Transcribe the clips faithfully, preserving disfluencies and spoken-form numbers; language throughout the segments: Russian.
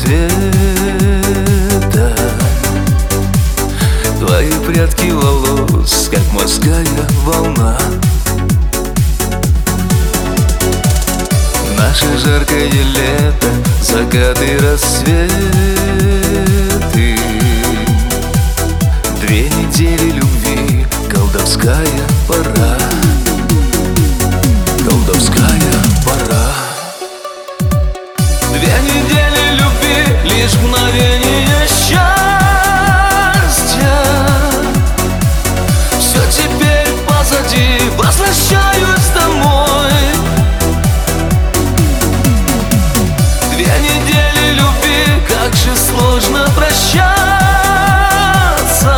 света. Твои прядки волос, как морская волна. Наше жаркое лето, закаты и рассветы. Две недели любви, колдовская пора. Колдовская пора. Две недели любви, лишь мгновение счастья. Все теперь позади, возвращаюсь домой. Две недели любви, как же сложно прощаться.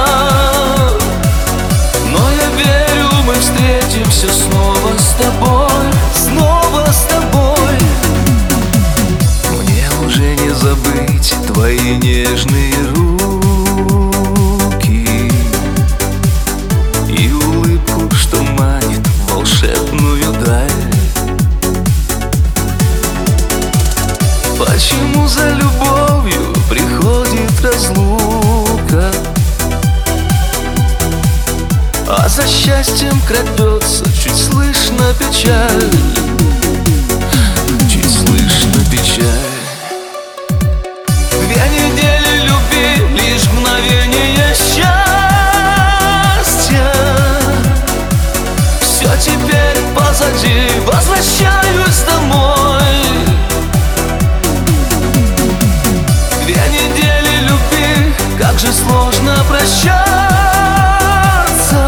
Но я верю, мы встретимся снова с тобой, снова с тобой. Мне уже не забыть твои нежные руки и улыбку, что манит в волшебную даль. Почему за любовью приходит разлука, а за счастьем крадется чуть слышно печаль? Чуть слышно печаль. Две недели любви, лишь мгновение счастья. Все теперь позади, возвращаюсь домой. Две недели любви, как же сложно прощаться.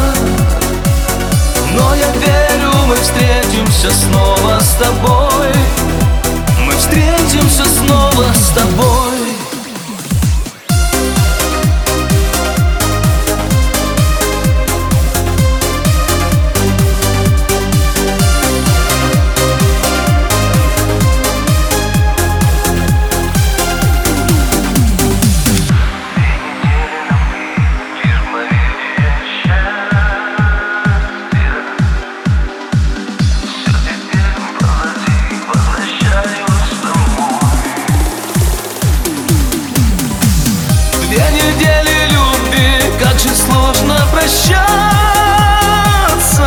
Но я верю, мы встретимся снова с тобой. Мы встретимся снова с тобой. Две недели любви, как же сложно прощаться.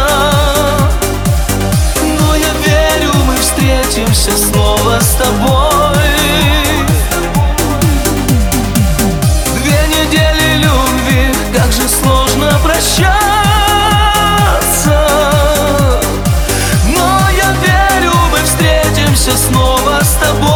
Но я верю, мы встретимся снова с тобой. Две недели любви, как же сложно прощаться. Но я верю, мы встретимся снова с тобой.